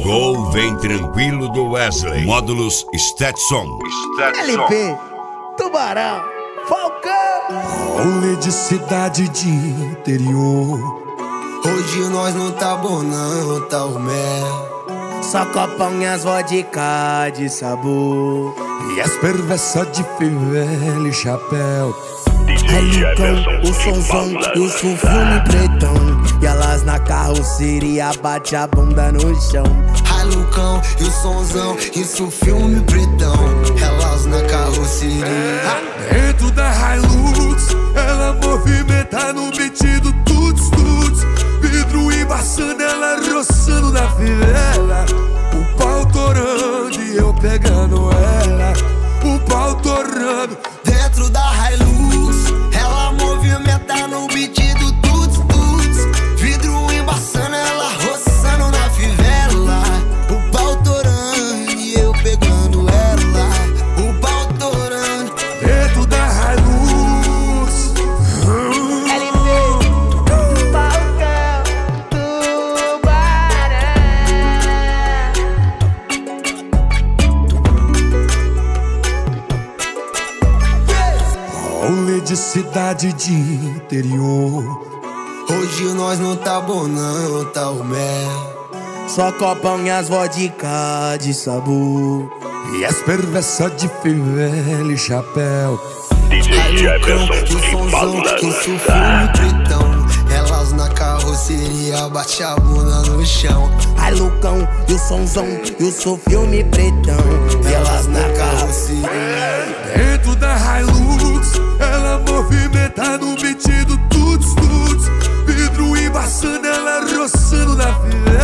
Gol Vem Tranquilo do Wesley. Módulos Stetson. LP, Tubarão, Falcão. Rolê de cidade de interior. Hoje nós não tá bom não, tá o mel. Só copão e as vodka de sabor. E as perversas de fivela e chapéu. Lucão, o sonzão e o sulfone pretão. E elas na carroceria bate a bunda no chão. Lucão e o sonzão, isso filme pretão. Elas na carroceria. Dentro da Hilux, ela movimenta no beat do tuts tuts. Vidro embaçando, ela roçando na fivela. O pau torando e eu pegando ela. O pau torando. Dentro da Hilux, ela movimenta no beat do tuts tuts. Vidro embaçando, ela roçando na fivela. O pau torando e eu pegando ela. O pau torando. Dentro da Hilux. LP, Falcão, Tubarão. Rolê de cidade de interior. Hoje nós não tá bom não, tá o mel. Só copão e as vodka de sabor. E as perversas de fivela e chapéu. Lucão e o sonzão, isso filme pretão. Elas na carroceria bate a bunda no chão. Lucão e o sonzão e o seu filme pretão. E elas na carroceria. Dentro da Hilux, ela movimenta no beat do tuts tuts. Vidro embaçando, ela roçando na fivela.